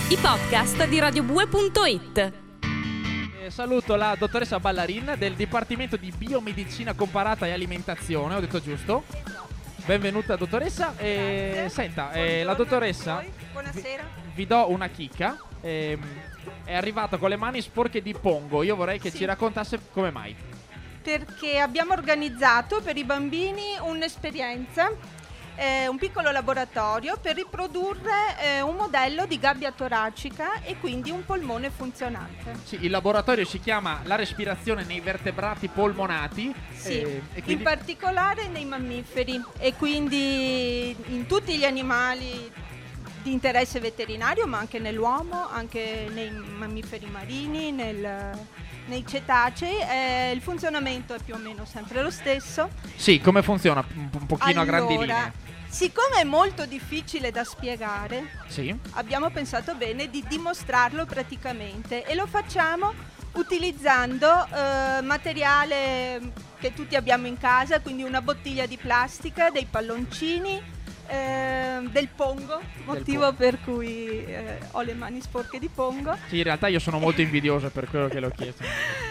i podcast di radiobue.it. Saluto la dottoressa Ballarin del Dipartimento di Biomedicina Comparata e Alimentazione, ho detto giusto? Benvenuta dottoressa. Senta, la dottoressa, buonasera. Vi do una chicca. È arrivata con le mani sporche di pongo. Io vorrei che ci raccontasse come mai. Perché abbiamo organizzato per i bambini un'esperienza, un piccolo laboratorio per riprodurre un modello di gabbia toracica e quindi un polmone funzionante. Sì, il laboratorio si chiama La respirazione nei vertebrati polmonati. Sì, e quindi... in particolare nei mammiferi e quindi in tutti gli animali di interesse veterinario, ma anche nell'uomo, anche nei mammiferi marini, nei cetacei. Il funzionamento è più o meno sempre lo stesso. Sì, come funziona? Un pochino a grandi linee. Siccome è molto difficile da spiegare, sì, abbiamo pensato bene di dimostrarlo praticamente e lo facciamo utilizzando materiale che tutti abbiamo in casa, quindi una bottiglia di plastica, dei palloncini, del pongo, motivo per cui ho le mani sporche di pongo. Sì, in realtà io sono molto invidioso per quello che l'ho chiesto.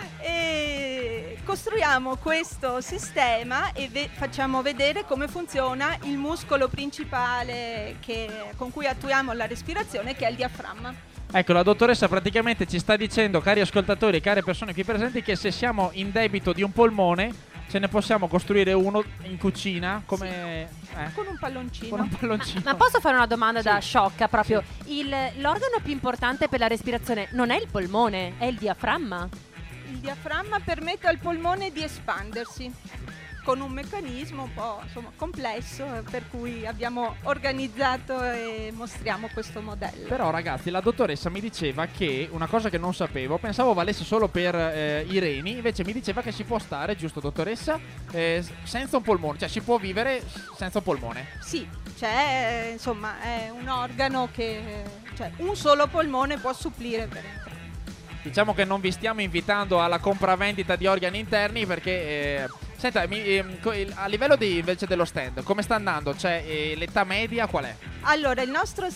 E costruiamo questo sistema e facciamo vedere come funziona il muscolo principale con cui attuiamo la respirazione, che è il diaframma. Ecco, la dottoressa praticamente ci sta dicendo, cari ascoltatori e care persone qui presenti, che se siamo in debito di un polmone ce ne possiamo costruire uno in cucina come con un palloncino. Con un palloncino. Ma posso fare una domanda da sciocca proprio? Sì. L'organo più importante per la respirazione non è il polmone, è il diaframma. Il diaframma permette al polmone di espandersi con un meccanismo un po' complesso, per cui abbiamo organizzato e mostriamo questo modello. Però ragazzi, la dottoressa mi diceva che una cosa che non sapevo, pensavo valesse solo per i reni, invece mi diceva che si può stare, giusto dottoressa, senza un polmone, cioè si può vivere senza un polmone. Sì, è un organo che un solo polmone può supplire per entrambi. Diciamo che non vi stiamo invitando alla compravendita di organi interni perché... Senta, a livello invece dello stand, come sta andando? Cioè, l'età media qual è? Allora, nel nostro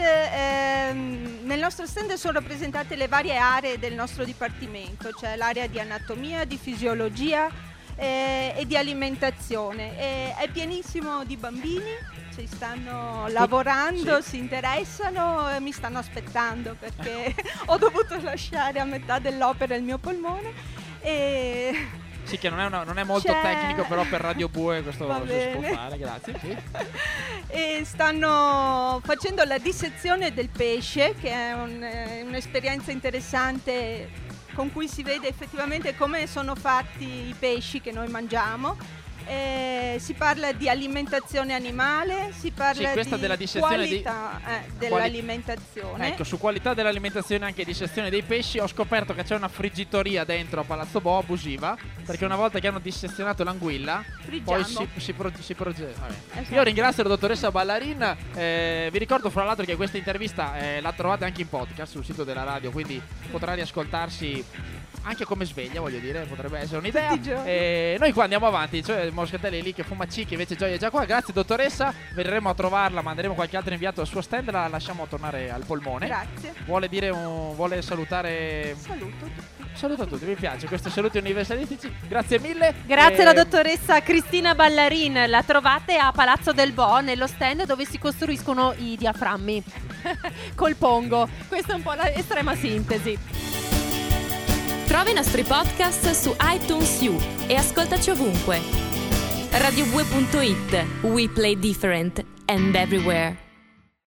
stand sono rappresentate le varie aree del nostro dipartimento, cioè l'area di anatomia, di fisiologia e di alimentazione. È pienissimo di bambini. Ci stanno lavorando, sì, si interessano e mi stanno aspettando perché ho dovuto lasciare a metà dell'opera il mio polmone e... Sì, che non è molto tecnico, però per Radio Bue questo si può fare, grazie. Sì. E stanno facendo la dissezione del pesce, che è un'esperienza interessante con cui si vede effettivamente come sono fatti i pesci che noi mangiamo. Si parla di alimentazione animale, si parla di qualità dell'alimentazione. Ecco, su qualità dell'alimentazione e anche dissezione dei pesci ho scoperto che c'è una friggitoria dentro a Palazzo Bo abusiva, perché una volta che hanno dissezionato l'anguilla poi si progetta. Esatto. Io ringrazio la dottoressa Ballarin, vi ricordo fra l'altro che questa intervista la trovate anche in podcast sul sito della radio, quindi potrà riascoltarsi anche come sveglia, voglio dire, potrebbe essere un'idea. Noi qua andiamo avanti, cioè Moscatelli lì che fuma cicchi, invece Gioia è già qua. Grazie dottoressa, verremo a trovarla, manderemo qualche altro inviato al suo stand, la lasciamo tornare al polmone. Grazie. Vuole salutare? Saluto tutti, mi piace questi saluti universalistici. Grazie mille. Grazie alla dottoressa Cristina Ballarin. La trovate a Palazzo del Bo, nello stand dove si costruiscono i diaframmi col pongo. Questa è un po' la estrema sintesi. Trova i nostri podcast su iTunes U e ascoltaci ovunque. radiobue.it. We play different and everywhere.